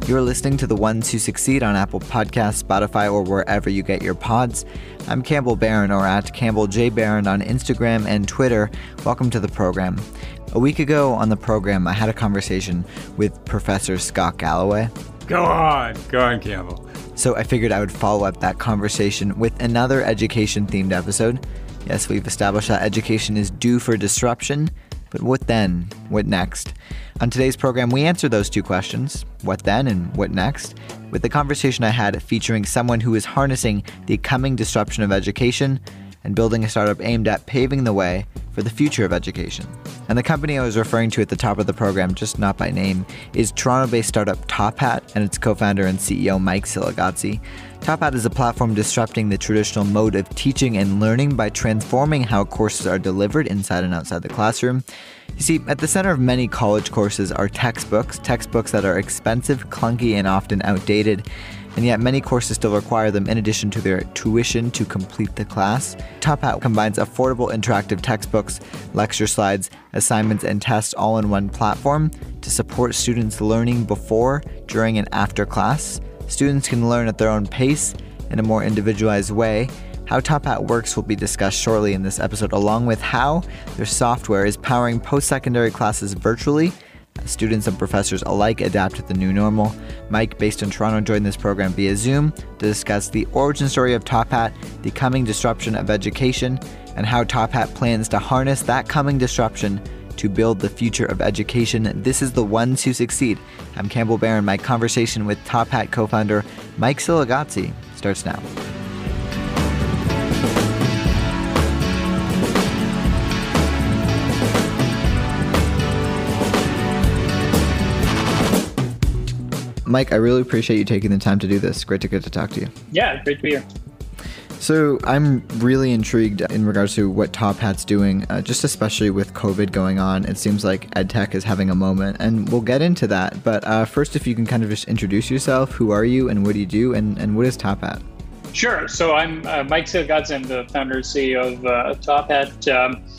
You're listening to The Ones Who Succeed on Apple Podcasts, Spotify, or wherever you get your pods. I'm Campbell Barron, or at Campbell J. Barron on Instagram and Twitter. Welcome to the program. A week ago on the program, I had a conversation with Professor Scott Galloway. Go on, Campbell. So I figured I would follow up that conversation with another education-themed episode. Yes, we've established that education is due for disruption, but what then? What next? On today's program, we answer those two questions, what then and what next, with the conversation I had featuring someone who is harnessing the coming disruption of education and building a startup aimed at paving the way for the future of education. And the company I was referring to at the top of the program, just not by name, is Toronto-based startup Top Hat and its co-founder and CEO Mike Siligazi. Top Hat is a platform disrupting the traditional mode of teaching and learning by transforming how courses are delivered inside and outside the classroom. You see, at the center of many college courses are textbooks that are expensive, clunky, and often outdated. And yet many courses still require them in addition to their tuition to complete the class. Top Hat combines affordable interactive textbooks, lecture slides, assignments, and tests all in one platform to support students learning before, during, and after class. Students can learn at their own pace in a more individualized way. How Top Hat works will be discussed shortly in this episode, along with how their software is powering post-secondary classes virtually. Students and professors alike adapt to the new normal. Mike, based in Toronto, joined this program via Zoom to discuss the origin story of Top Hat, the coming disruption of education, and how Top Hat plans to harness that coming disruption to build the future of education. This is The Ones Who Succeed. I'm Campbell Barron. My conversation with Top Hat co-founder Mike Siligazi starts now. Mike, I really appreciate you taking the time to do this. Great to get to talk to you. Yeah, great to be here. So I'm really intrigued in regards to what Top Hat's doing, just especially with COVID going on. It seems like EdTech is having a moment, and we'll get into that. But first, if you can kind of just introduce yourself, who are you and what do you do, and what is Top Hat? Sure. So I'm Mike Siligazi. I'm the founder and CEO of Top Hat.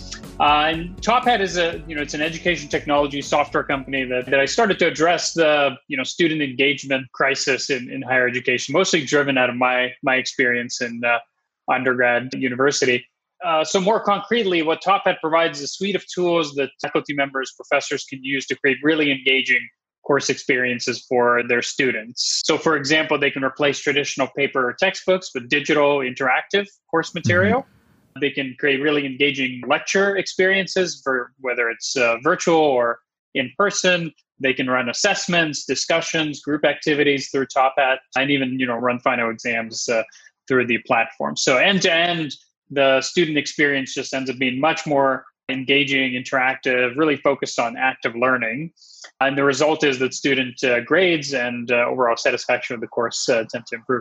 And Top Hat is it's an education technology software company that I started to address the, student engagement crisis in higher education, mostly driven out of my experience in undergrad university. So more concretely, what Top Hat provides is a suite of tools that faculty members, professors can use to create really engaging course experiences for their students. So for example, they can replace traditional paper or textbooks with digital interactive course material. Mm-hmm. They can create really engaging lecture experiences for whether it's virtual or in person. They can run assessments, discussions, group activities through Top Hat, and even run final exams through the platform. So end to end, the student experience just ends up being much more engaging, interactive, really focused on active learning. And the result is that student grades and overall satisfaction of the course tend to improve.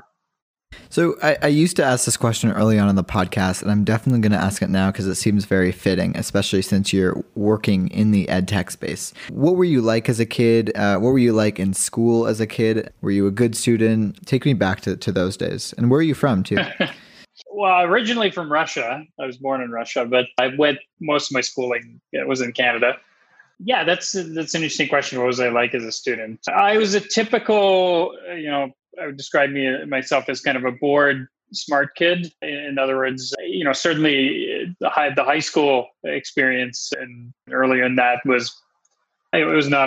So I used to ask this question early on in the podcast, and I'm definitely going to ask it now because it seems very fitting, especially since you're working in the EdTech space. What were you like as a kid? What were you like in school as a kid? Were you a good student? Take me back to those days. And where are you from, too? Well, originally from Russia. I was born in Russia, but I went most of my schooling was in Canada. Yeah, that's an interesting question. What was I like as a student? I was a typical, I would describe myself as kind of a bored, smart kid. In other words, certainly the high school experience and earlier in that I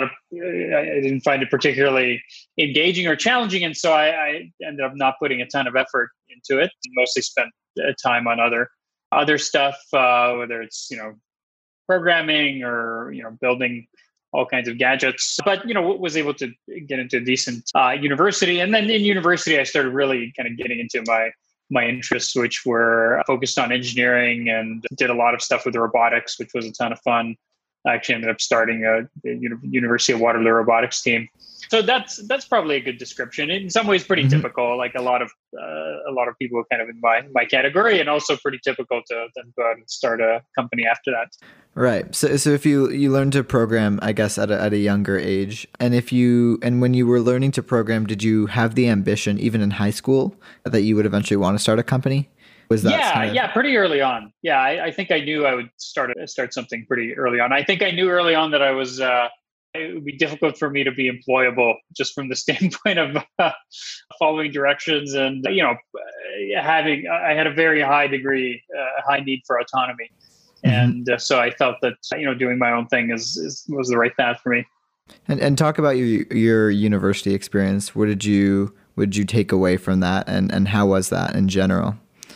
didn't find it particularly engaging or challenging. And so I ended up not putting a ton of effort into it, mostly spent time on other stuff, whether it's, programming or, building all kinds of gadgets, but, was able to get into a decent university. And then in university, I started really kind of getting into my interests, which were focused on engineering, and did a lot of stuff with robotics, which was a ton of fun. I actually ended up starting the University of Waterloo robotics team. So that's probably a good description. In some ways, pretty typical, like a lot of people kind of in my category, and also pretty typical to then go out and start a company after that. Right. So if you learned to program, I guess at a younger age, and when you were learning to program, did you have the ambition, even in high school, that you would eventually want to start a company? Was that pretty early on. Yeah, I think I knew I would start something pretty early on. I think I knew early on that I was it would be difficult for me to be employable just from the standpoint of following directions and, I had a very high degree, high need for autonomy. And so I felt that, doing my own thing was the right path for me. And talk about your university experience. What did you take away from that, and how was that in general?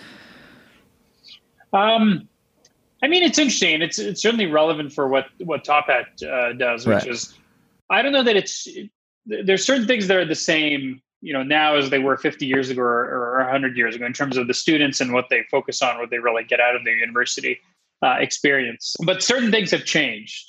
It's interesting. It's certainly relevant for what Top Hat does, which is, I don't know that there's certain things that are the same, now as they were 50 years ago or 100 years ago in terms of the students and what they focus on, what they really get out of their university experience. But certain things have changed.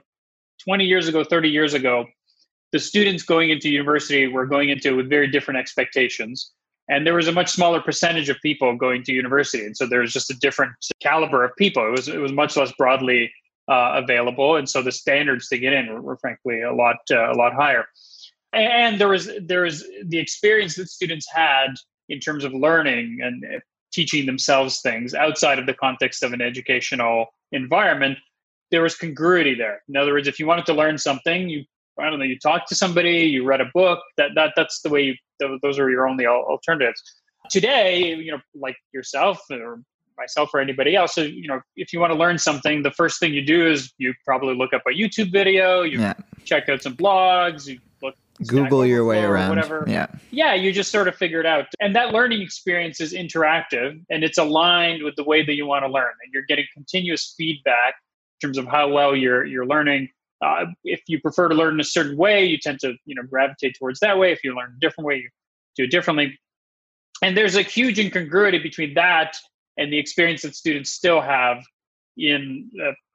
20 years ago, 30 years ago, the students going into university were going into it with very different expectations. And there was a much smaller percentage of people going to university. And so there was just a different caliber of people. It was much less broadly available. And so the standards to get in were frankly a lot higher. And there was the experience that students had in terms of learning and teaching themselves things outside of the context of an educational environment. There was congruity there. In other words, if you wanted to learn something, you talked to somebody, you read a book. That's the way. Those are your only alternatives. Today, like yourself or myself or anybody else, if you want to learn something, the first thing you do is you probably look up a YouTube video, you check out some blogs, you Google your way around. Whatever. Yeah, you just sort of figure it out. And that learning experience is interactive and it's aligned with the way that you want to learn. And you're getting continuous feedback in terms of how well you're learning. If you prefer to learn in a certain way, you tend to gravitate towards that way. If you learn a different way, you do it differently. And there's a huge incongruity between that and the experience that students still have in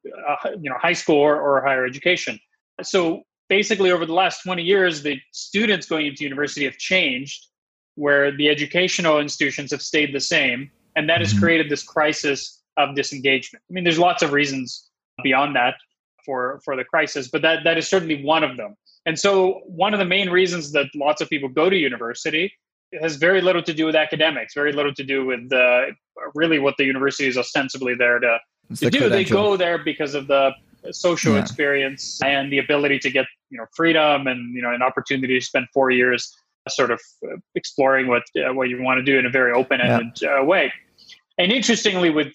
high school or higher education. So basically, over the last 20 years, the students going into university have changed, where the educational institutions have stayed the same, and that has created this crisis of disengagement. There's lots of reasons beyond that for the crisis, but that is certainly one of them. And so one of the main reasons that lots of people go to university has very little to do with academics, very little to do with really what the university is ostensibly there to do. They go there because of the social experience and the ability to get freedom and an opportunity to spend 4 years sort of exploring what you want to do in a very open-ended way. And interestingly, with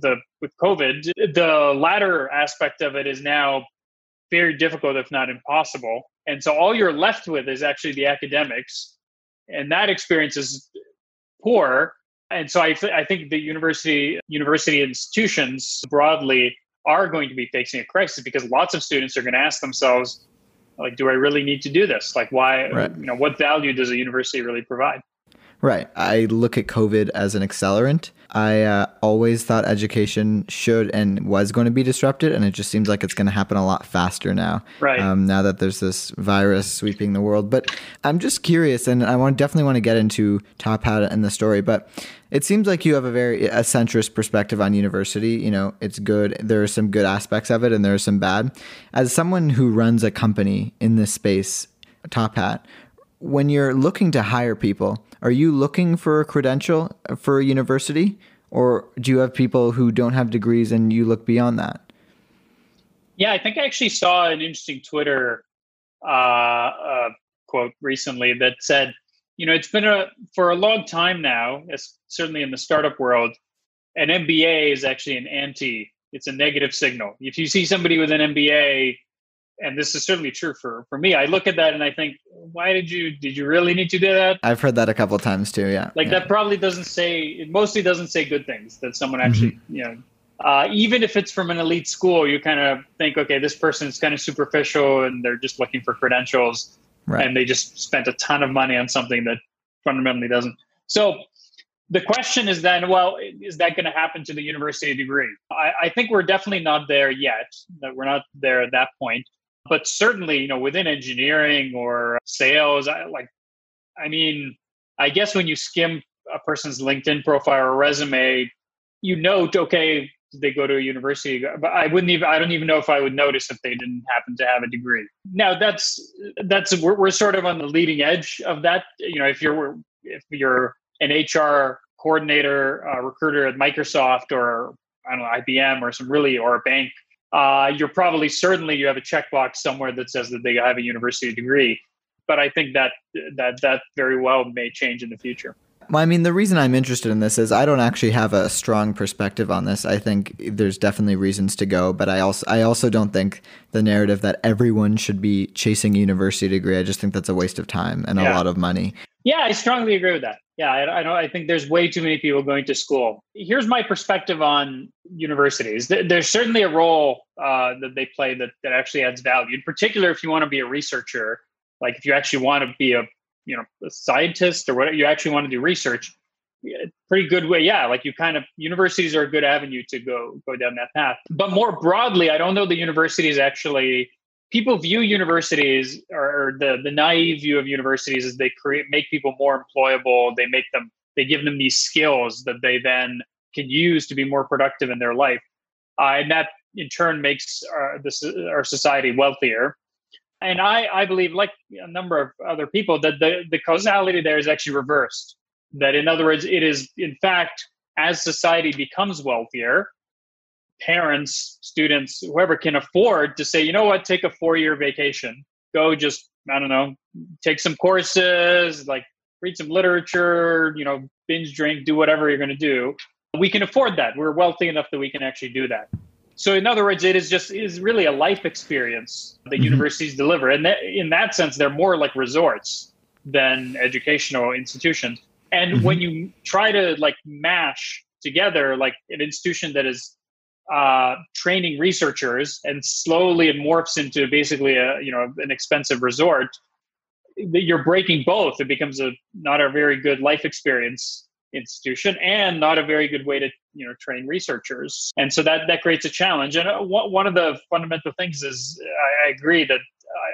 COVID, the latter aspect of it is now very difficult, if not impossible. And so all you're left with is actually the academics, and that experience is poor. And so I think the university institutions broadly are going to be facing a crisis because lots of students are going to ask themselves, like, do I really need to do this? Like, why? Right. What value does a university really provide? Right. I look at COVID as an accelerant. I always thought education should and was going to be disrupted, and it just seems like it's going to happen a lot faster now. Right. Now that there's this virus sweeping the world. But I'm just curious, and I definitely want to get into Top Hat and the story, but it seems like you have a centrist perspective on university. It's good. There are some good aspects of it, and there are some bad. As someone who runs a company in this space, Top Hat, when you're looking to hire people, are you looking for a credential for a university, or do you have people who don't have degrees and you look beyond that? Yeah, I think I actually saw an interesting Twitter quote recently that said, it's been for a long time now, certainly in the startup world, an MBA is actually it's a negative signal. If you see somebody with an MBA, and this is certainly true for me, I look at that and I think, why did you really need to do that? I've heard that a couple of times too. Yeah. That probably it mostly doesn't say good things that someone actually, even if it's from an elite school, you kind of think, okay, this person is kind of superficial and they're just looking for credentials. Right. And they just spent a ton of money on something that fundamentally doesn't. So the question is then, well, is that going to happen to the university degree? I think we're definitely not there yet. We're not there at that point. But certainly, within engineering or sales, I guess when you skim a person's LinkedIn profile or resume, okay, they go to a university, but I don't even know if I would notice if they didn't happen to have a degree. Now we're sort of on the leading edge of that. If you're an HR coordinator, recruiter at Microsoft or I don't know, IBM or or a bank, you're probably certainly you have a checkbox somewhere that says that they have a university degree. But I think that very well may change in the future. Well, I mean, the reason I'm interested in this is I don't actually have a strong perspective on this. I think there's definitely reasons to go, but I also don't think the narrative that everyone should be chasing a university degree. I just think that's a waste of time and a lot of money. Yeah, I strongly agree with that. Yeah, I think there's way too many people going to school. Here's my perspective on universities. There's certainly a role that they play that actually adds value. In particular, if you want to be a researcher, like if you actually want to be a scientist or whatever, you actually want to do research, pretty good way. Yeah, like universities are a good avenue to go down that path. But more broadly, I don't know the universities actually, people view universities, or the naive view of universities is they make people more employable. They give them these skills that they then can use to be more productive in their life. And that in turn makes our society wealthier. And I believe, like a number of other people, that the causality there is actually reversed. That, in other words, it is, in fact, as society becomes wealthier, parents, students, whoever can afford to say, you know what, take a 4-year vacation, go just, I don't know, take some courses, like read some literature, binge drink, do whatever you're going to do. We can afford that. We're wealthy enough that we can actually do that. So in other words, it is really a life experience that universities deliver. And in that sense, they're more like resorts than educational institutions. And when you try to mash together like an institution that is training researchers and slowly it morphs into basically an expensive resort, you're breaking both. It becomes not a very good life experience institution and not a very good way to train researchers. And so that creates a challenge. And one of the fundamental things is I agree that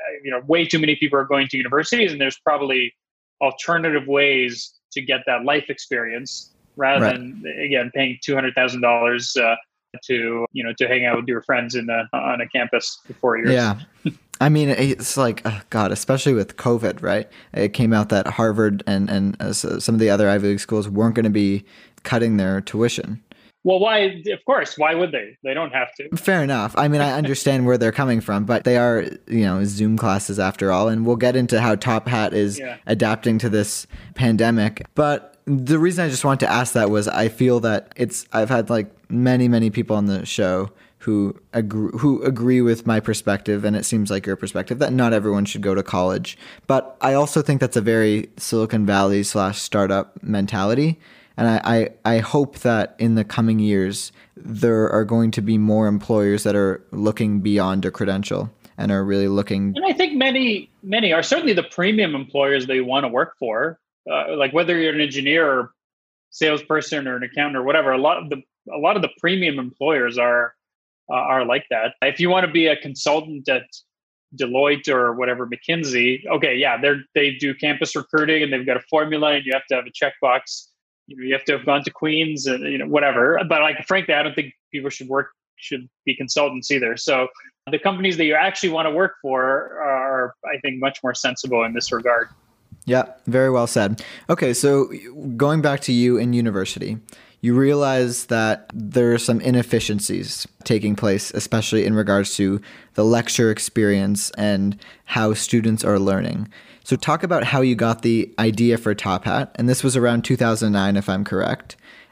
way too many people are going to universities, and there's probably alternative ways to get that life experience rather than, again, paying $200,000 to hang out with your friends on a campus for 4 years. Yeah. I mean, it's like, oh God, especially with COVID, right? It came out that Harvard and some of the other Ivy League schools weren't going to be cutting their tuition. Well, why? Of course. Why would they? They don't have to. Fair enough. I mean, I understand where they're coming from, but they are, Zoom classes after all. And we'll get into how Top Hat is adapting to this pandemic. But the reason I just wanted to ask that was I feel that I've had many, many people on the show who agree with my perspective, and it seems like your perspective, that not everyone should go to college. But I also think that's a very Silicon Valley / startup mentality. And I hope that in the coming years, there are going to be more employers that are looking beyond a credential and are really looking. And I think many are certainly the premium employers that you want to work for. Like whether you're an engineer or salesperson or an accountant or whatever, a lot of the premium employers are like that. If you want to be a consultant at Deloitte or whatever, McKinsey, okay, yeah, they do campus recruiting and they've got a formula and you have to have a checkbox. You have to have gone to Queens and whatever. But frankly, I don't think people should be consultants either. So the companies that you actually want to work for are, I think, much more sensible in this regard. Yeah, very well said. Okay, so going back to you in university, you realize that there are some inefficiencies taking place, especially in regards to the lecture experience and how students are learning. So talk about how you got the idea for Top Hat. And this was around 2009, if I'm correct.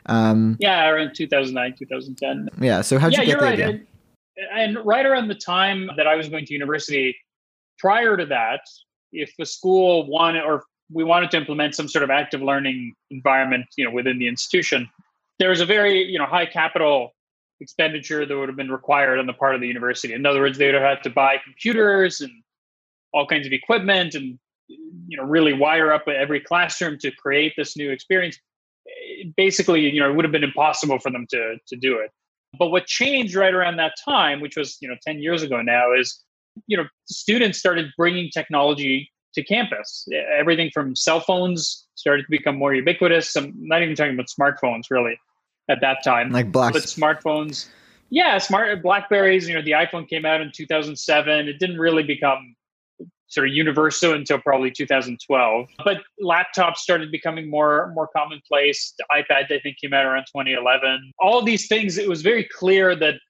Around 2009, 2010. Yeah, so how'd you get the idea? And right around the time that I was going to university, prior to that, if the school we wanted to implement some sort of active learning environment, within the institution, there was a very, high capital expenditure that would have been required on the part of the university. In other words, they would have had to buy computers and all kinds of equipment and, really wire up every classroom to create this new experience. Basically, it would have been impossible for them to do it. But what changed right around that time, which was, 10 years ago now, is, students started bringing technology to campus. Everything from cell phones started to become more ubiquitous. I'm not even talking about smartphones really at that time. But smartphones. Yeah, BlackBerries, the iPhone came out in 2007. It didn't really become sort of universal until probably 2012. But laptops started becoming more commonplace. The iPad, I think, came out around 2011. All these things, it was very clear that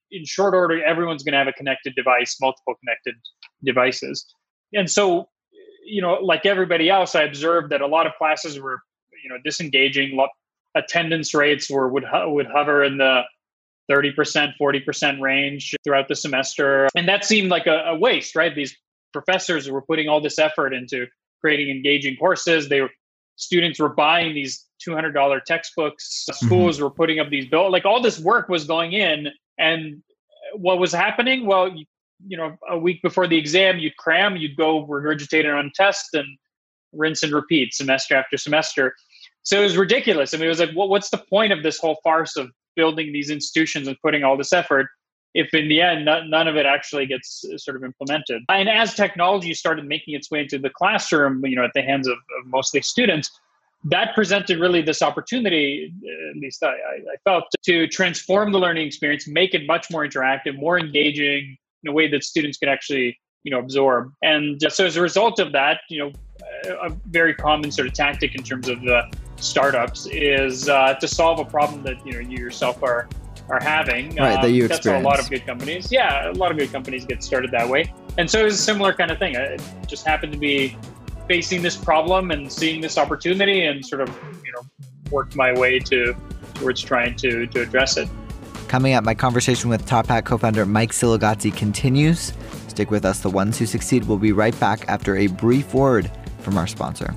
in short order, everyone's going to have a connected device, multiple connected devices. And so, like everybody else, I observed that a lot of classes were, disengaging. Attendance rates would hover in the 30%, 40% range throughout the semester. And that seemed like a waste, right? These professors were putting all this effort into creating engaging courses. Students were buying these $200 textbooks. Schools were putting up these bills. Like all this work was going in. And what was happening? Well, a week before the exam, you'd cram, you'd go regurgitate it on test and rinse and repeat semester after semester. So it was ridiculous. I mean, it was like, what's the point of this whole farce of building these institutions and putting all this effort if in the end, none of it actually gets sort of implemented? And as technology started making its way into the classroom, at the hands of mostly students, that presented really this opportunity, at least I felt, to transform the learning experience, make it much more interactive, more engaging in a way that students could actually, absorb. And so as a result of that, a very common sort of tactic in terms of the startups is to solve a problem that, you yourself are having. Right, that you experience. That's how a lot of good companies, a lot of good companies get started that way. And so it was a similar kind of thing. It just happened to be facing this problem and seeing this opportunity and sort of, worked my way towards trying to address it. Coming up, my conversation with Top Hat co-founder Mike Siligazi continues. Stick with us. The Ones Who Succeed will be right back after a brief word from our sponsor.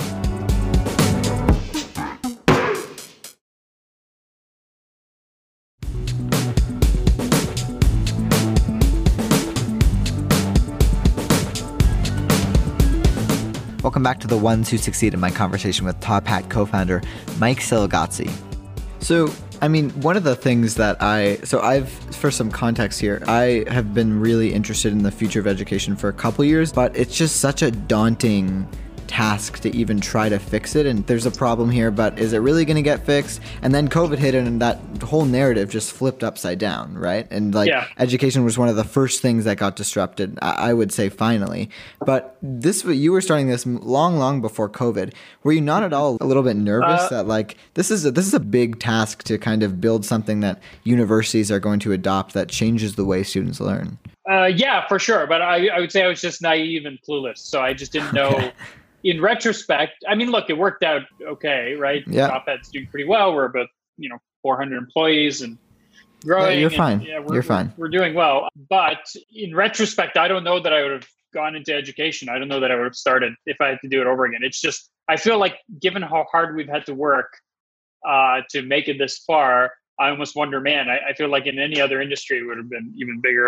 Welcome back to The Ones Who Succeed in my conversation with Top Hat co-founder Mike Siligazi. So, one of the things that for some context here, I have been really interested in the future of education for a couple years, but it's just such a daunting task to even try to fix it. And there's a problem here, but is it really going to get fixed? And then COVID hit and that whole narrative just flipped upside down, right? And education was one of the first things that got disrupted, I would say, finally. But you were starting this long before COVID. Were you not at all a little bit nervous that this is a big task to kind of build something that universities are going to adopt that changes the way students learn? Yeah, for sure. But I would say I was just naive and clueless. So I just didn't know. In retrospect, look, it worked out okay, right? Yeah. Top Hat's doing pretty well. We're about, 400 employees and growing. Yeah, you're fine. You're fine. We're doing well. But in retrospect, I don't know that I would have gone into education. I don't know that I would have started if I had to do it over again. It's just, I feel like given how hard we've had to work to make it this far, I almost wonder, man, I feel like in any other industry it would have been even bigger.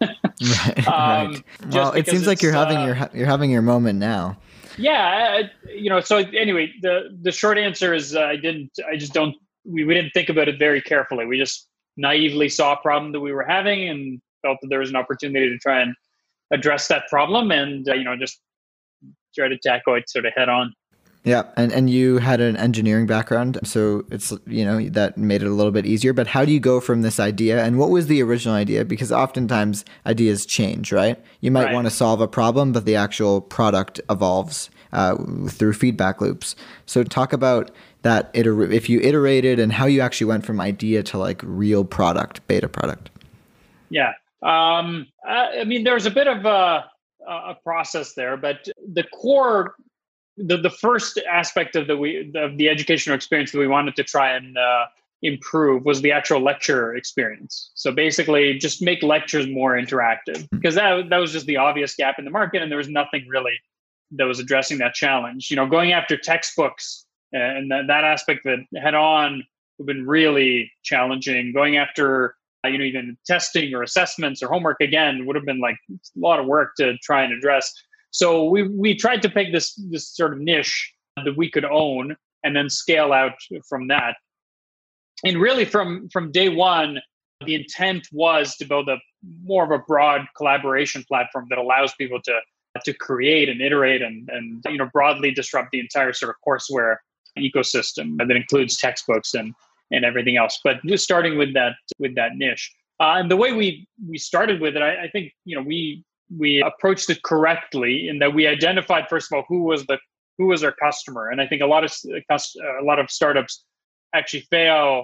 Right. Well, it seems like you're having your moment now. Yeah, so anyway, the short answer is we didn't think about it very carefully. We just naively saw a problem that we were having and felt that there was an opportunity to try and address that problem and, just try to tackle it sort of head on. Yeah. And you had an engineering background, so it's, that made it a little bit easier. But how do you go from this idea? And what was the original idea? Because oftentimes ideas change, right? You might want to solve a problem, but the actual product evolves through feedback loops. So talk about that, if you iterated and how you actually went from idea to real product, beta product. Yeah. There's a bit of a process there, but the core... The first aspect of the educational experience that we wanted to try and improve was the actual lecture experience. So basically, just make lectures more interactive, because that was just the obvious gap in the market, and there was nothing really that was addressing that challenge. Going after textbooks and that aspect of it head on have been really challenging. Going after even testing or assessments or homework again would have been a lot of work to try and address. So we tried to pick this sort of niche that we could own and then scale out from that. And really from day one, the intent was to build more of a broad collaboration platform that allows people to create and iterate and broadly disrupt the entire sort of courseware ecosystem that includes textbooks and everything else. But just starting with that niche. And the way we started with it, I think, we approached it correctly in that we identified, first of all, who was our customer. And I think a lot of startups actually fail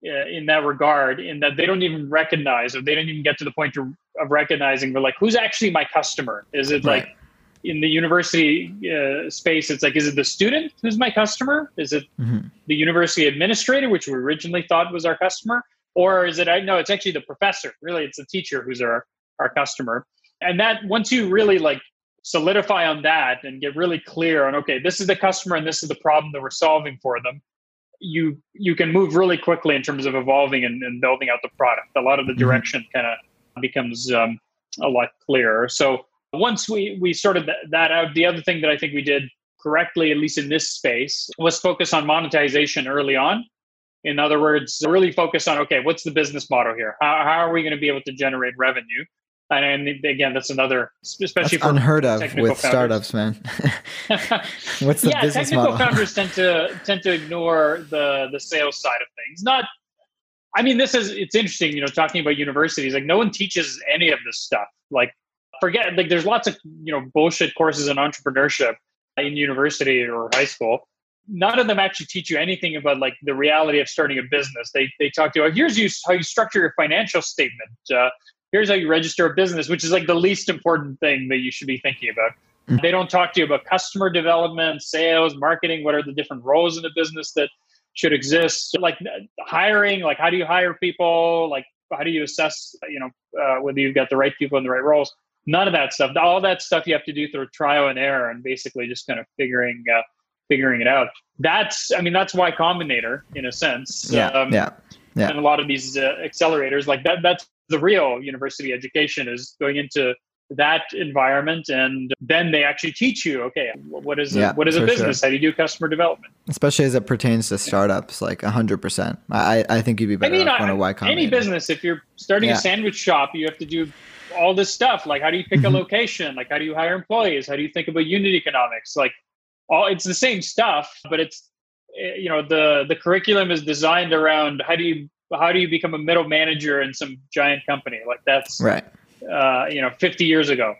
in that regard, in that they don't even recognize, or they don't even get to the point of recognizing, but like, who's actually my customer? Is it Right. like in the university space, it's like, is it the student who's my customer? Is it the university administrator, which we originally thought was our customer? Or is it, no, it's actually the professor. Really, it's the teacher who's our customer. And that, once you really like solidify on that and get really clear on, okay, this is the customer and this is the problem that we're solving for them, you can move really quickly in terms of evolving and building out the product. A lot of the direction kind of becomes a lot clearer. So once we sorted that out, the other thing that I think we did correctly, at least in this space, was focus on monetization early on. In other words, really focus on, okay, what's the business model here? How are we going to be able to generate revenue? And again, that's another, especially for unheard of with founders. startups, man. What's the business technical model? founders tend to ignore the sales side of things. It's interesting, talking about universities, like no one teaches any of this stuff. Like forget, like there's lots of, bullshit courses in entrepreneurship in university or high school. None of them actually teach you anything about like the reality of starting a business. They talk to you, here's how you structure your financial statement. Here's how you register a business, which is like the least important thing that you should be thinking about. They don't talk to you about customer development, sales, marketing. What are the different roles in a business that should exist? Like hiring, like how do you hire people? Like how do you assess, whether you've got the right people in the right roles? None of that stuff. All that stuff you have to do through trial and error and basically just kind of figuring it out. That's Y Combinator in a sense. Yeah. And a lot of these accelerators, like that's the real university education, is going into that environment, and then they actually teach you, okay, what is a business? How do you do customer development? Especially as it pertains to startups, like 100%. I think you'd be better off going to Y Combinator. Any business, if you're starting a sandwich shop, you have to do all this stuff. Like how do you pick a location? Like how do you hire employees? How do you think about unit economics? Like it's the same stuff, but it's, the curriculum is designed around how do you become a middle manager in some giant company? Like that's right. 50 years ago.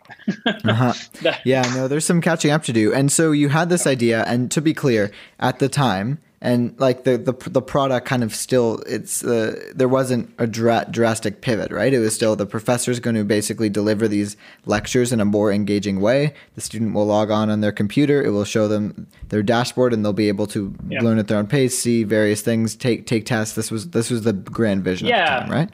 Yeah, no, there's some catching up to do. And so you had this idea, and to be clear, at the time, and like the product kind of still, there wasn't a drastic pivot, right? It was still the professor's going to basically deliver these lectures in a more engaging way. The student will log on their computer. It will show them their dashboard, and they'll be able to learn at their own pace, see various things, take tests. This was the grand vision at the time, right?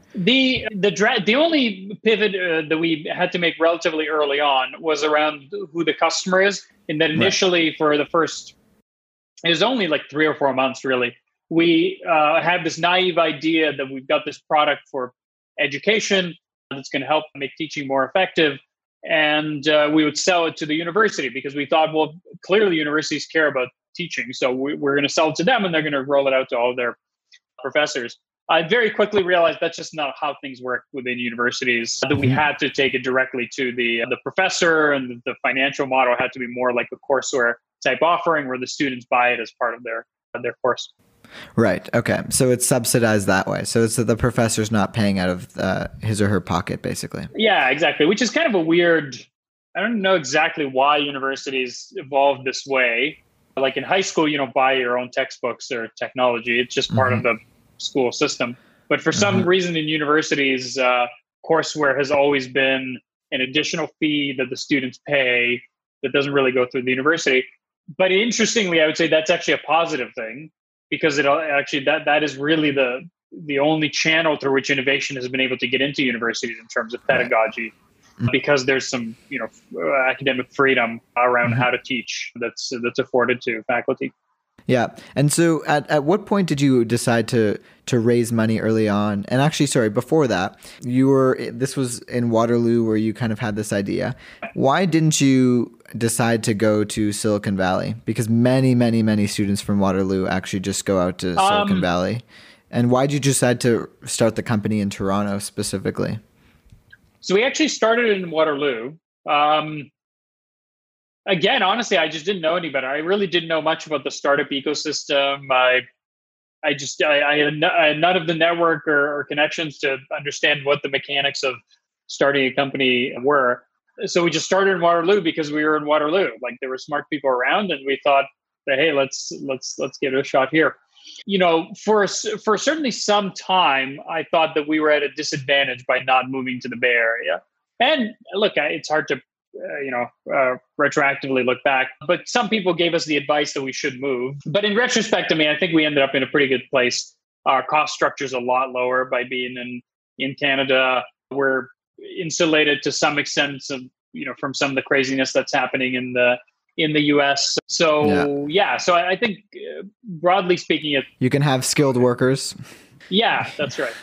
The only pivot that we had to make relatively early on was around who the customer is. And that initially for the first, it was only like 3 or 4 months, really. We had this naive idea that we've got this product for education that's going to help make teaching more effective. And we would sell it to the university because we thought, well, clearly universities care about teaching. So we're going to sell it to them and they're going to roll it out to all their professors. I very quickly realized that's just not how things work within universities, that we had to take it directly to the professor, and the financial model had to be more like a courseware type offering where the students buy it as part of their course. Right. Okay. So it's subsidized that way. So it's that the professor's not paying out of his or her pocket, basically. Yeah, exactly. Which is kind of a weird, I don't know exactly why universities evolved this way. Like in high school, you don't buy your own textbooks or technology. It's just part of the school system. But for some reason in universities, courseware has always been an additional fee that the students pay that doesn't really go through the university. But interestingly, I would say that's actually a positive thing, because it actually that is really the only channel through which innovation has been able to get into universities in terms of pedagogy, because there's some academic freedom around how to teach that's afforded to faculty. Yeah. And so at what point did you decide to raise money early on? And actually, sorry, before that, this was in Waterloo where you kind of had this idea. Why didn't you decide to go to Silicon Valley? Because many, many, many students from Waterloo actually just go out to Silicon Valley. And why did you decide to start the company in Toronto specifically? So we actually started in Waterloo. Again, honestly, I just didn't know any better. I really didn't know much about the startup ecosystem. I had none of the network or connections to understand what the mechanics of starting a company were. So we just started in Waterloo because we were in Waterloo. Like there were smart people around, and we thought that, hey, let's give it a shot here. For certainly some time, I thought that we were at a disadvantage by not moving to the Bay Area. And look, it's hard to, retroactively look back, but some people gave us the advice that we should move. But in retrospect, I think we ended up in a pretty good place. Our cost structure is a lot lower by being in Canada. We're insulated to some extent from some of the craziness that's happening in the US. So so I think broadly speaking, you can have skilled workers. Yeah, that's right.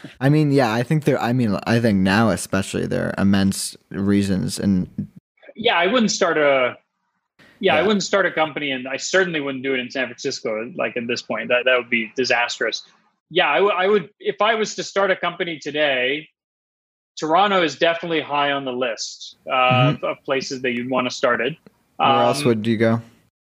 I think now especially there are immense reasons. And I wouldn't start I wouldn't start a company, and I certainly wouldn't do it in San Francisco. Like at this point, that would be disastrous. Yeah, I would, if I was to start a company today, Toronto is definitely high on the list of places that you'd want to start it. Where else would you go?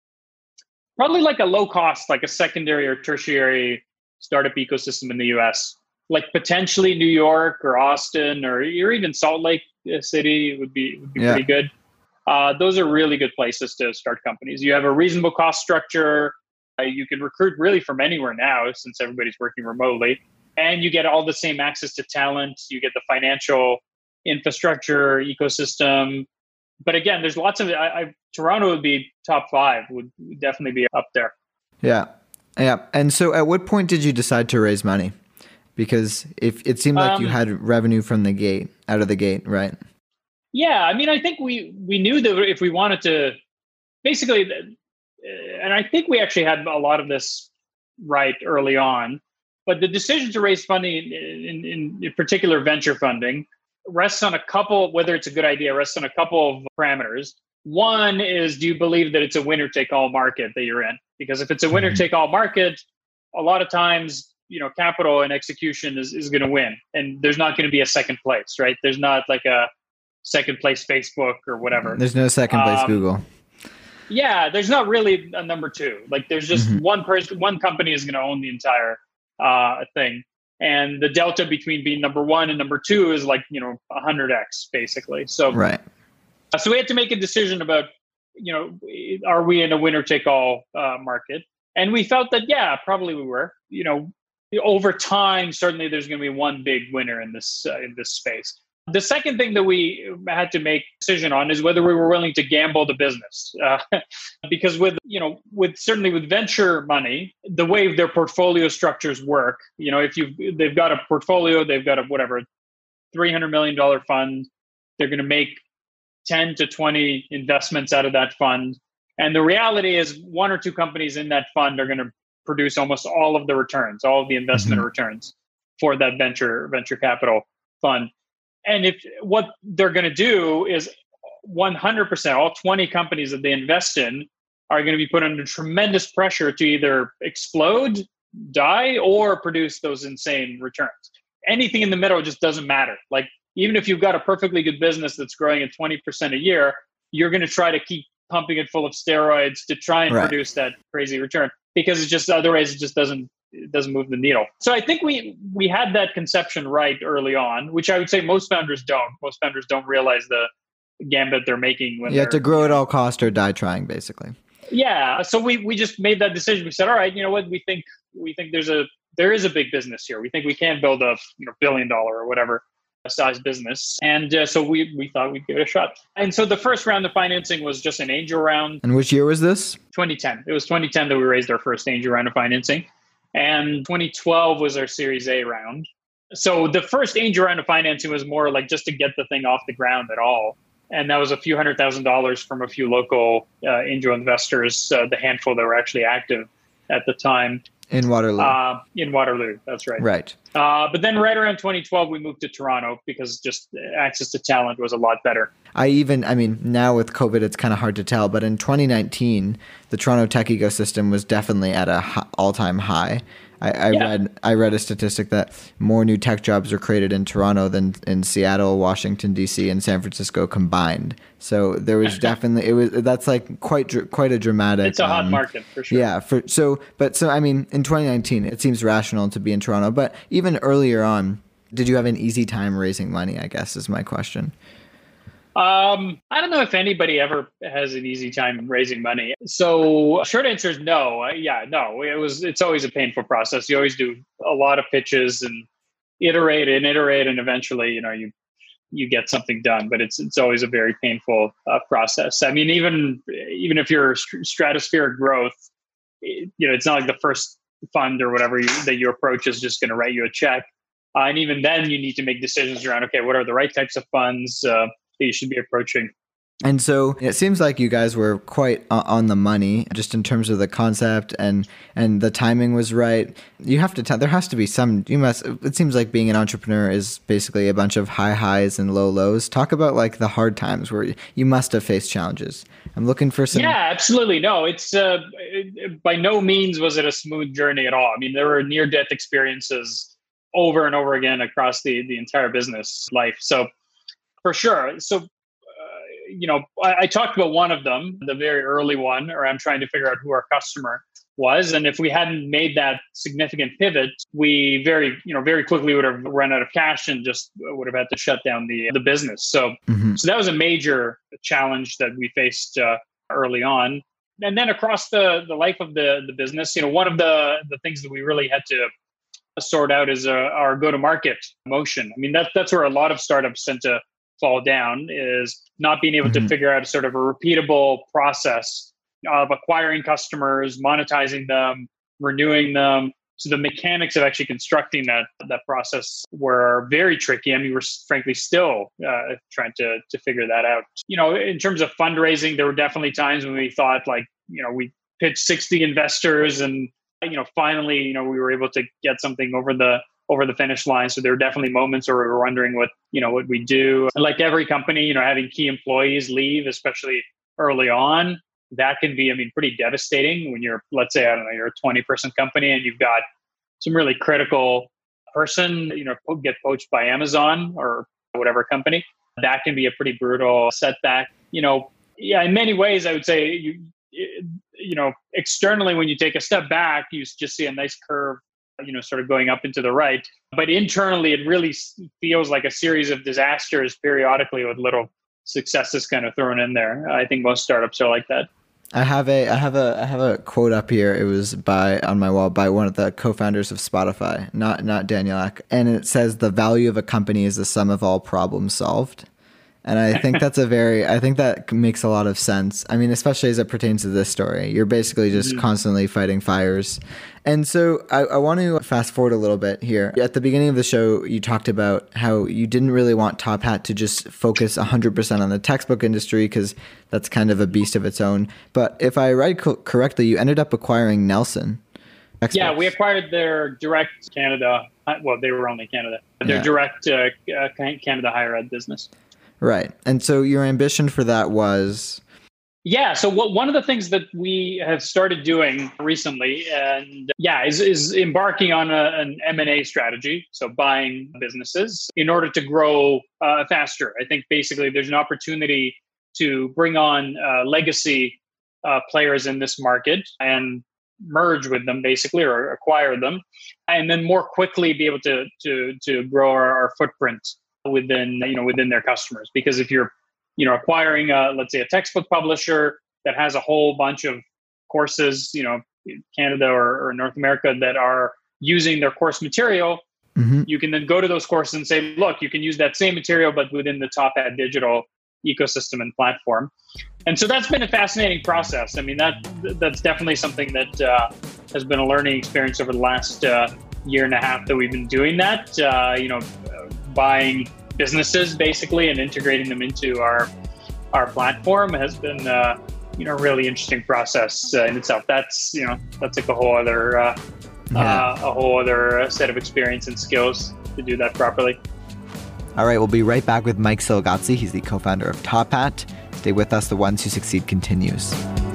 Probably like a low cost, like a secondary or tertiary startup ecosystem in the US. Like potentially New York or Austin or even Salt Lake City would be pretty good. Those are really good places to start companies. You have a reasonable cost structure. You can recruit really from anywhere now since everybody's working remotely. And you get all the same access to talent. You get the financial infrastructure ecosystem. But again, there's lots of Toronto would be top 5, would definitely be up there. Yeah. And so at what point did you decide to raise money? Because if it seemed like you had revenue from out of the gate, right? Yeah. I think we knew that if we wanted to basically, and I think we actually had a lot of this right early on, but the decision to raise funding in particular venture funding rests on a couple, whether it's a good idea, rests on a couple of parameters. One is, do you believe that it's a winner-take-all market that you're in? Because if it's a winner-take-all market, a lot of times, capital and execution is going to win. And there's not going to be a second place, right? There's not like a second place Facebook or whatever. There's no second place Google. Yeah, there's not really a number 2. Like there's just one company is going to own the entire thing. And the delta between being number 1 and number 2 is like, 100x basically. So, right. So we had to make a decision about, are we in a winner take all market? And we felt that, probably we were, over time, certainly there's going to be one big winner in this space. The second thing that we had to make a decision on is whether we were willing to gamble the business, because with certainly with venture money, the way their portfolio structures work, if they've got a portfolio, they've got a $300 million fund, they're going to make 10 to 20 investments out of that fund, and the reality is 1 or 2 companies in that fund are going to produce almost all of the returns, all of the investment returns for that venture capital fund. And if what they're going to do is 100%, all 20 companies that they invest in are going to be put under tremendous pressure to either explode, die, or produce those insane returns. Anything in the middle just doesn't matter. Like even if you've got a perfectly good business that's growing at 20% a year, you're going to try to keep pumping it full of steroids to try and produce that crazy return, because it just otherwise it just doesn't move the needle. So I think we had that conception right early on, which I would say most founders don't. Most founders don't realize the gambit they're making. When you have to grow at all cost or die trying, basically. Yeah. So we just made that decision. We said, all right, you know what? We think there is a big business here. We think we can build a $1 billion or whatever size business. And so we thought we'd give it a shot. And so the first round of financing was just an angel round. And which year was this? 2010. It was 2010 that we raised our first angel round of financing. And 2012 was our Series A round. So the first angel round of financing was more like just to get the thing off the ground at all. And that was a few $100,000 from a few local angel investors, the handful that were actually active at the time. In Waterloo. In Waterloo, that's right. Right. But then right around 2012, we moved to Toronto because just access to talent was a lot better. Now with COVID, it's kind of hard to tell, but in 2019, the Toronto tech ecosystem was definitely at an all-time high. I read a statistic that more new tech jobs are created in Toronto than in Seattle, Washington D.C., and San Francisco combined. So there was definitely that's like quite a dramatic. It's a hot market for sure. Yeah. In 2019, it seems rational to be in Toronto, but even earlier on, did you have an easy time raising money? I guess is my question. I don't know if anybody ever has an easy time raising money. So short answer is no. No. It's always a painful process. You always do a lot of pitches and iterate, and eventually, you get something done. But it's always a very painful process. I mean, even if you're stratospheric growth, it's not like the first fund or whatever that you approach is just going to write you a check. And even then, you need to make decisions around, okay, what are the right types of funds that you should be approaching. And so it seems like you guys were quite on the money, just in terms of the concept and the timing was right. You have to there has to be it seems like being an entrepreneur is basically a bunch of high highs and low lows. Talk about like the hard times where you must have faced challenges. I'm looking for some. Yeah, absolutely. No, it's by no means was it a smooth journey at all. I mean, there were near death experiences over and over again across the entire business life. So for sure. So, I talked about one of them, the very early one, or I'm trying to figure out who our customer was. And if we hadn't made that significant pivot, we very quickly would have run out of cash and just would have had to shut down the business. So, So that was a major challenge that we faced early on. And then across the life of the business, one of the things that we really had to sort out is our go-to-market motion. I mean, that's where a lot of startups tend to fall down, is not being able to figure out sort of a repeatable process of acquiring customers, monetizing them, renewing them. So the mechanics of actually constructing that process were very tricky. I mean, we're frankly still trying to figure that out. In terms of fundraising, there were definitely times when we thought we pitched 60 investors and finally, we were able to get something over the finish line. So there were definitely moments where we were wondering what we do. And like every company, having key employees leave, especially early on, that can be, pretty devastating when you're, let's say, you're a 20-person company and you've got some really critical person, get poached by Amazon or whatever company. That can be a pretty brutal setback. In many ways, I would say externally, when you take a step back, you just see a nice curve, sort of going up into the right. But internally, it really feels like a series of disasters periodically with little successes kind of thrown in there. I think most startups are like that. I have a quote up here. It was on my wall by one of the co-founders of Spotify, not Daniel Ek, and it says the value of a company is the sum of all problems solved. And I think I think that makes a lot of sense. I mean, especially as it pertains to this story, you're basically just constantly fighting fires. And so I want to fast forward a little bit here. At the beginning of the show, you talked about how you didn't really want Top Hat to just focus 100% on the textbook industry because that's kind of a beast of its own. But if I read correctly, you ended up acquiring Nelson. Textbooks. Yeah, we acquired their direct Canada. Well, they were only Canada. Their direct Canada higher ed business. Right. And so your ambition for that was? Yeah. So one of the things that we have started doing recently is embarking on an M&A strategy. So buying businesses in order to grow faster. I think basically there's an opportunity to bring on legacy players in this market and merge with them basically, or acquire them, and then more quickly be able to grow our footprint within their customers. Because if you're acquiring let's say a textbook publisher that has a whole bunch of courses Canada or North America that are using their course material, you can then go to those courses and say, look, you can use that same material but within the Top Hat Digital ecosystem and platform. And so that's been a fascinating process. I mean, that's definitely something that has been a learning experience over the last year and a half that we've been doing that, buying businesses basically and integrating them into our platform has been a really interesting process in itself. That's like a whole other set of experience and skills to do that properly. All right, we'll be right back with Mike Siligazi. He's the co-founder of Top Hat. Stay with us. The Ones Who Succeed continues.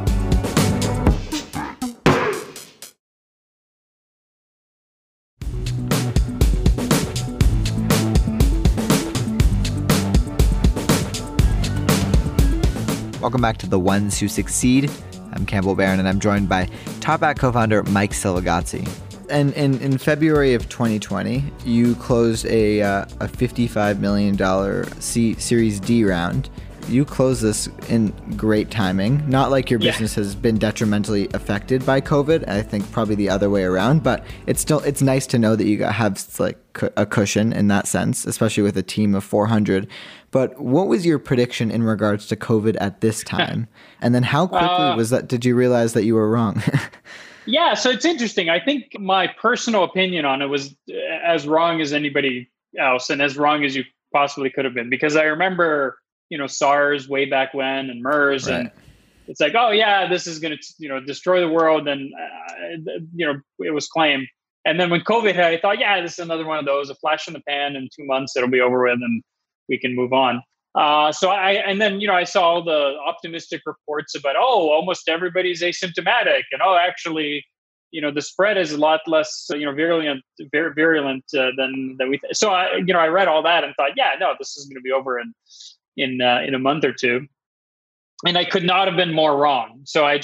Welcome back to The Ones Who Succeed. I'm Campbell Barron, and I'm joined by Top Hat co-founder Mike Siligazi. And in February of 2020, you closed a $55 million Series D round. you closed this in great timing. Not like your Yeah. business has been detrimentally affected by COVID. I think probably the other way around, but it's nice to know that you have like a cushion in that sense, especially with a team of 400. But what was your prediction in regards to COVID at this time? And then how quickly did you realize that you were wrong? Yeah, so it's interesting. I think my personal opinion on it was as wrong as anybody else and as wrong as you possibly could have been, because I remember, SARS way back when and MERS, Right. and it's like, oh yeah, this is going to, destroy the world. And, it was claimed. And then when COVID hit, I thought, yeah, this is another one of those, a flash in the pan. In 2 months, it'll be over with and we can move on. And then I saw all the optimistic reports about, almost everybody's asymptomatic. And, actually, the spread is a lot less, virulent than we. So I read all that and thought, yeah, no, this is going to be over in a month or two. And I could not have been more wrong. So I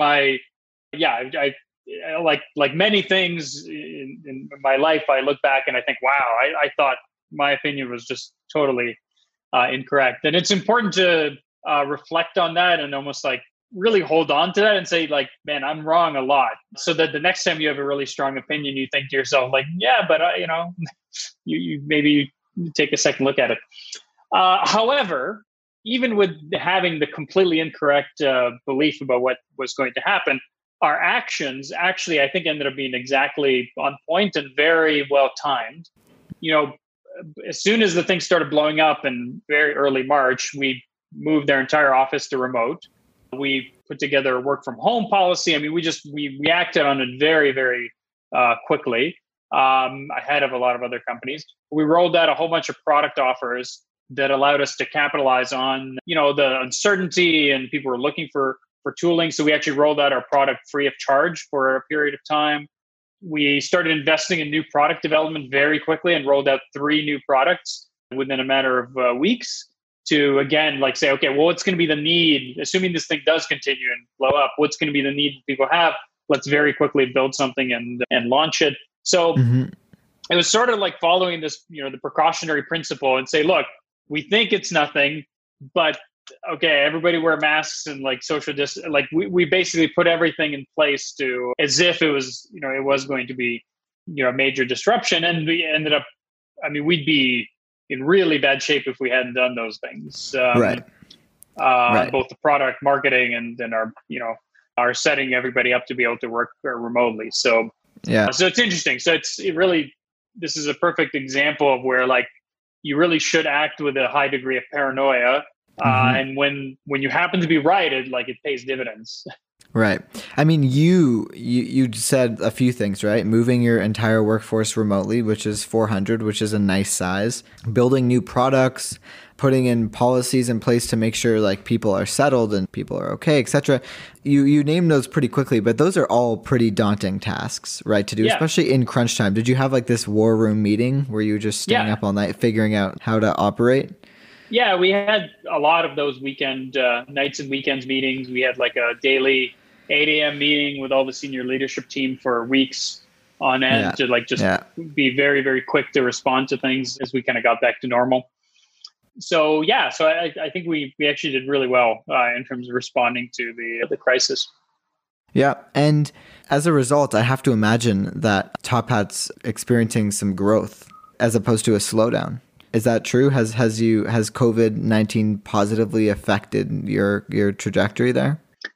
like many things in my life, I look back and I think, wow, I thought my opinion was just totally incorrect. And it's important to reflect on that and almost like really hold on to that and say like, man, I'm wrong a lot. So that the next time you have a really strong opinion, you think to yourself like, yeah, but you maybe take a second look at it. However, even with having the completely incorrect belief about what was going to happen, our actions actually, I think, ended up being exactly on point and very well timed. As soon as the thing started blowing up in very early March, we moved their entire office to remote. We put together a work from home policy. I mean, we reacted on it very, very quickly, ahead of a lot of other companies. We rolled out a whole bunch of product offers that allowed us to capitalize on, the uncertainty, and people were looking for tooling. So we actually rolled out our product free of charge for a period of time. We started investing in new product development very quickly and rolled out 3 new products within a matter of weeks to, again, like say, okay, well, what's going to be the need, assuming this thing does continue and blow up, what's going to be the need people have? Let's very quickly build something and launch it. So it was sort of like following this, the precautionary principle and say, look, we think it's nothing, but okay, everybody wear masks and like social distance. Like we basically put everything in place to as if it was, it was going to be, a major disruption. And we ended up, we'd be in really bad shape if we hadn't done those things. Right. Both the product marketing and then our setting everybody up to be able to work remotely. So, yeah. So it's interesting. So this is a perfect example of where like you really should act with a high degree of paranoia. And when you happen to be right, it pays dividends. Right. I mean, you said a few things, right? Moving your entire workforce remotely, which is 400, which is a nice size. Building new products, putting in policies in place to make sure like people are settled and people are okay, etc. You named those pretty quickly, but those are all pretty daunting tasks, right, to do, especially in crunch time. Did you have like this war room meeting where you were just staying up all night figuring out how to operate? Yeah, we had a lot of those weekend nights and weekends meetings. We had like a daily 8 a.m. meeting with all the senior leadership team for weeks on end to be very, very quick to respond to things as we kind of got back to normal. So I think we actually did really well in terms of responding to the crisis. Yeah, and as a result, I have to imagine that Top Hat's experiencing some growth as opposed to a slowdown. Is that true? Has COVID-19 positively affected your trajectory there?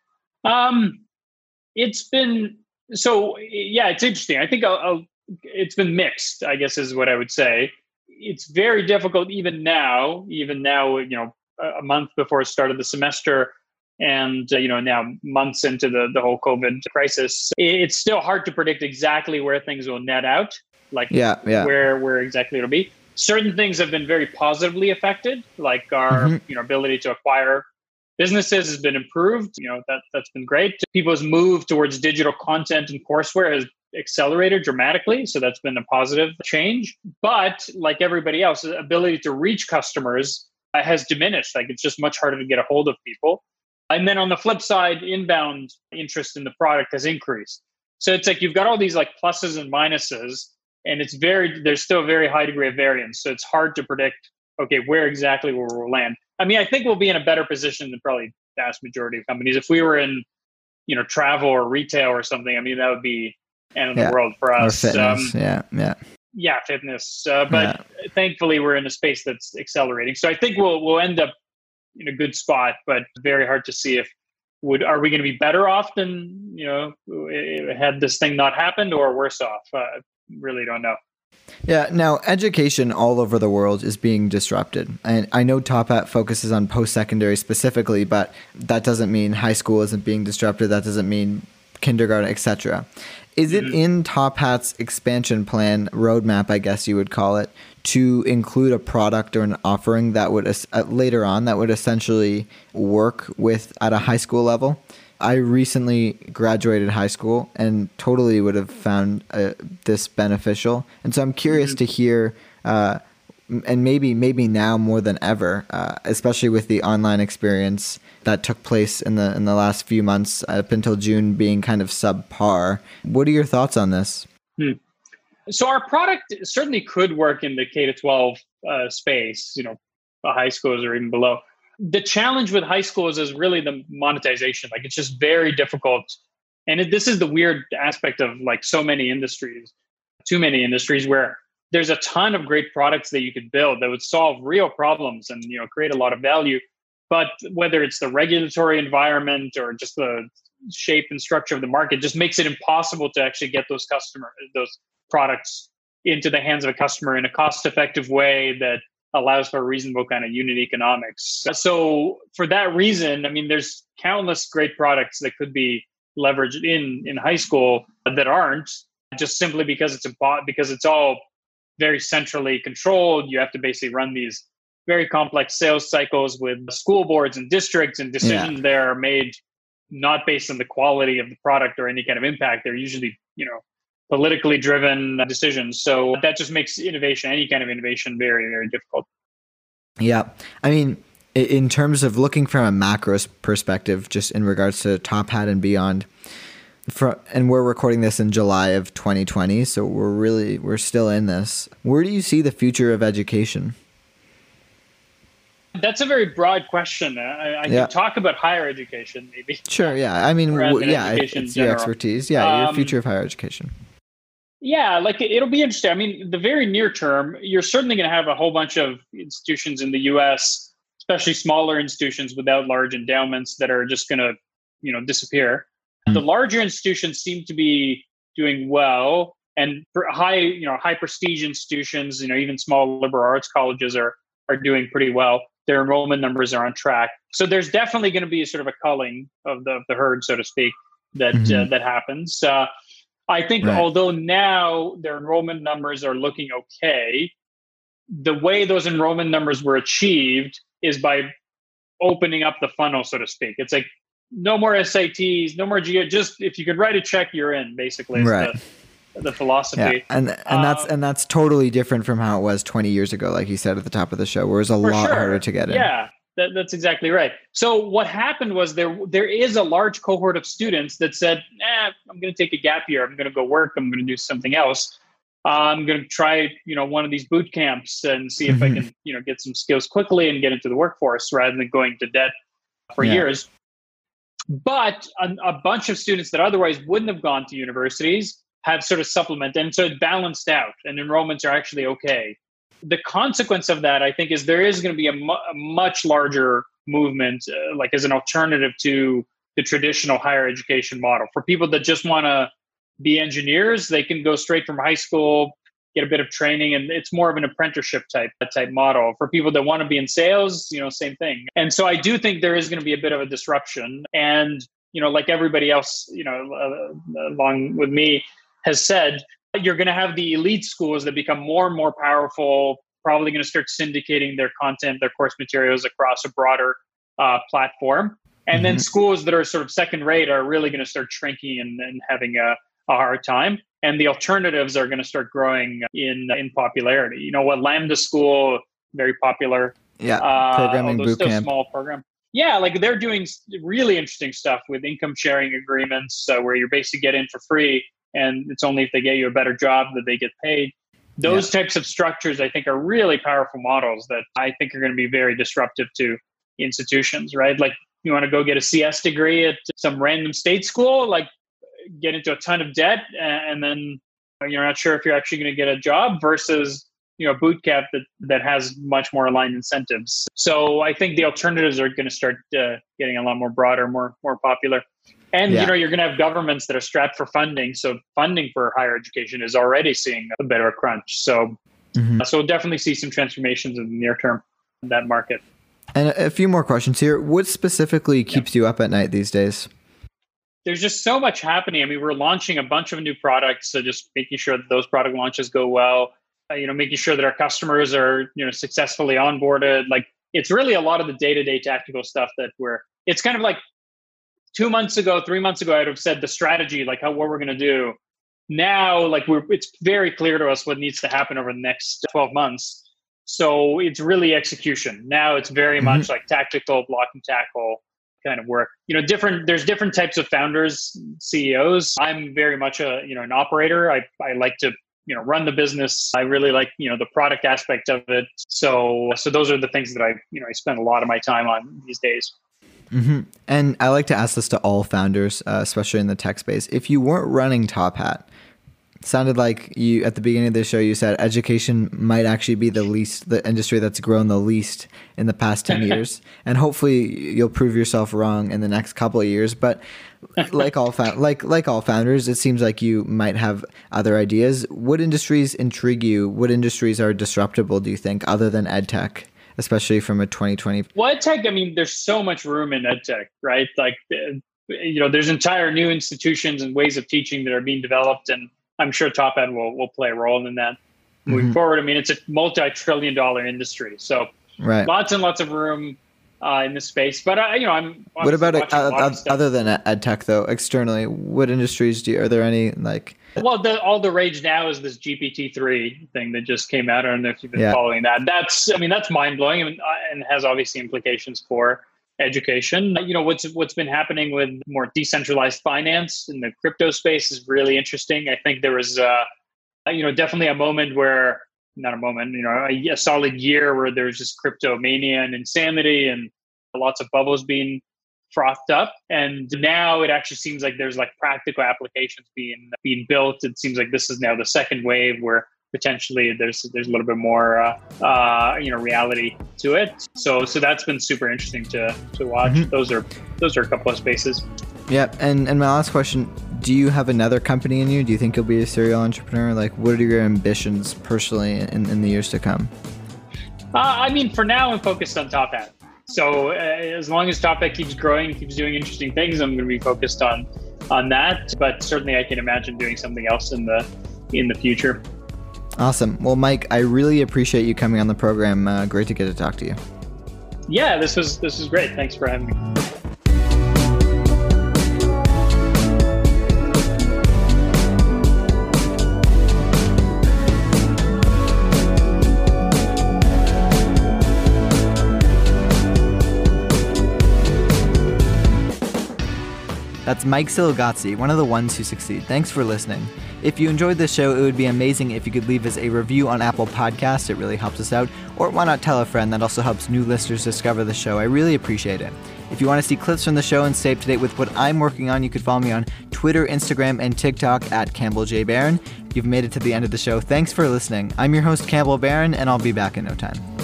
It's been it's interesting. I think it's been mixed, I guess is what I would say. It's very difficult even now, a month before the start of the semester and, now months into the whole COVID crisis, it's still hard to predict exactly where things will net out, where exactly it'll be. Certain things have been very positively affected, like our ability to acquire businesses has been improved. That's been great. People's move towards digital content and courseware has accelerated dramatically. So that's been a positive change. But like everybody else, the ability to reach customers has diminished. Like it's just much harder to get a hold of people. And then on the flip side, inbound interest in the product has increased. So it's like you've got all these like pluses and minuses. And there's still a very high degree of variance. So it's hard to predict okay, where exactly will we land? I mean, I think we'll be in a better position than probably the vast majority of companies. If we were in, travel or retail or something, I mean, that would be end of the world for Or us. fitness. Yeah, fitness. But thankfully, we're in a space that's accelerating. So I think we'll end up in a good spot, but very hard to see if are we going to be better off than had this thing not happened, or worse off? Really don't know. Yeah. Now, education all over the world is being disrupted. And I know Top Hat focuses on post-secondary specifically, but that doesn't mean high school isn't being disrupted. That doesn't mean kindergarten, etc. Is it in Top Hat's expansion plan, roadmap, I guess you would call it, to include a product or an offering that would later on that would essentially work at a high school level? I recently graduated high school and totally would have found this beneficial. And so I'm curious to hear, and maybe now more than ever, especially with the online experience that took place in the last few months up until June being kind of subpar. What are your thoughts on this? So our product certainly could work in the K-12 space, high schools or even below. The challenge with high schools is really the monetization. Like, it's just very difficult. And this is the weird aspect of like so many industries, too many industries, where there's a ton of great products that you could build that would solve real problems and, create a lot of value. But whether it's the regulatory environment or just the shape and structure of the market, just makes it impossible to actually get those products into the hands of a customer in a cost-effective way that allows for a reasonable kind of unit economics. So for that reason, I mean, there's countless great products that could be leveraged in high school that aren't, just simply because it's all very centrally controlled. You have to basically run these very complex sales cycles with school boards and districts, and decisions there are made not based on the quality of the product or any kind of impact. They're usually, politically driven decisions. So that just makes innovation, any kind of innovation, very, very difficult. Yeah. I mean, in terms of looking from a macro perspective, just in regards to Top Hat and beyond, and we're recording this in July of 2020, so we're still in this. Where do you see the future of education? That's a very broad question. I can talk about higher education, maybe. Sure. Yeah. I mean, it's your expertise. Yeah. Your future of higher education. Yeah, like it'll be interesting. I mean, the very near term, you're certainly going to have a whole bunch of institutions in the US, especially smaller institutions without large endowments, that are just going to, disappear. The larger institutions seem to be doing well, and high prestige institutions, even small liberal arts colleges are doing pretty well. Their enrollment numbers are on track. So there's definitely going to be a sort of a culling of the herd, so to speak, that happens. I think although now their enrollment numbers are looking okay, the way those enrollment numbers were achieved is by opening up the funnel, so to speak. It's like no more SATs, no more just if you could write a check, you're in, basically. Right. The philosophy. Yeah. And that's totally different from how it was 20 years ago, like you said at the top of the show, where it was a lot harder to get in. Yeah. That's exactly right. So what happened was there is a large cohort of students that said, I'm going to take a gap year. I'm going to go work. I'm going to do something else. I'm going to try, one of these boot camps and see if I can, get some skills quickly and get into the workforce rather than going to debt for years. But a bunch of students that otherwise wouldn't have gone to universities have sort of supplemented. And so it balanced out, and enrollments are actually okay. The consequence of that, I think, is there is going to be a much larger movement, like as an alternative to the traditional higher education model. For people that just want to be engineers, they can go straight from high school, get a bit of training, and it's more of an apprenticeship type model. For people that want to be in sales, same thing. And so I do think there is going to be a bit of a disruption. And, like everybody else, along with me has said, you're going to have the elite schools that become more and more powerful, probably going to start syndicating their content, their course materials across a broader platform. And then schools that are sort of second rate are really going to start shrinking and having a hard time. And the alternatives are going to start growing in popularity. Lambda School, very popular. Yeah, programming bootcamp. Still a small program. Yeah, like they're doing really interesting stuff with income sharing agreements where you basically get in for free. And it's only if they get you a better job that they get paid. Those types of structures, I think, are really powerful models that I think are going to be very disruptive to institutions, right? Like, you want to go get a CS degree at some random state school, like get into a ton of debt, and then you're not sure if you're actually going to get a job, versus a boot camp that has much more aligned incentives. So I think the alternatives are going to start getting a lot more broader, more popular. And you're going to have governments that are strapped for funding. So funding for higher education is already seeing a bit of a crunch. So so we'll definitely see some transformations in the near term in that market. And a few more questions here. What specifically keeps you up at night these days? There's just so much happening. I mean, we're launching a bunch of new products, so just making sure that those product launches go well. Making sure that our customers are successfully onboarded. Like, it's really a lot of the day-to-day tactical stuff that it's kind of like 2 months ago, 3 months ago, I'd have said the strategy, like what we're going to do. Now, like it's very clear to us what needs to happen over the next 12 months. So it's really execution. Now it's very much like tactical, block and tackle kind of work. There's different types of founders, CEOs. I'm very much an operator. I like to run the business. I really like the product aspect of it. So those are the things that I spend a lot of my time on these days. And I like to ask this to all founders, especially in the tech space. If you weren't running Top Hat, sounded like you at the beginning of the show, you said education might actually be the industry that's grown the least in the past 10 years. And hopefully you'll prove yourself wrong in the next couple of years. But like all founders, it seems like you might have other ideas. What industries intrigue you? What industries are disruptible, do you think, other than edtech? Especially from a 2020. Well, edtech, I mean, there's so much room in edtech, right? Like, there's entire new institutions and ways of teaching that are being developed, and I'm sure Top Hat will play a role in that moving forward. I mean, it's a multi-trillion-dollar industry, so lots and lots of room in this space. But I'm. What about other than edtech though? Externally, what industries are there any like? Well, all the rage now is this GPT-3 thing that just came out. I don't know if you've been following that. That's mind-blowing and has obviously implications for education. What's been happening with more decentralized finance in the crypto space is really interesting. I think there was, definitely a moment where, not a moment, a solid year where there was just crypto mania and insanity and lots of bubbles being frothed up, and now it actually seems like there's like practical applications being built. It seems like this is now the second wave where potentially there's a little bit more reality to it. So that's been super interesting to watch. Those are a couple of spaces. Yeah, and my last question: do you have another company in you? Do you think you'll be a serial entrepreneur? Like, what are your ambitions personally in the years to come? For now, I'm focused on Top Hat. So as long as Top Hat keeps growing, keeps doing interesting things, I'm going to be focused on that. But certainly I can imagine doing something else in the future. Awesome. Well, Mike, I really appreciate you coming on the program. Great to get to talk to you. Yeah, this was great. Thanks for having me. That's Mike Siligatzi, one of the ones who succeed. Thanks for listening. If you enjoyed this show, it would be amazing if you could leave us a review on Apple Podcasts. It really helps us out. Or why not tell a friend? That also helps new listeners discover the show. I really appreciate it. If you want to see clips from the show and stay up to date with what I'm working on, you could follow me on Twitter, Instagram, and TikTok at Campbell J. Barron. You've made it to the end of the show. Thanks for listening. I'm your host, Campbell Barron, and I'll be back in no time.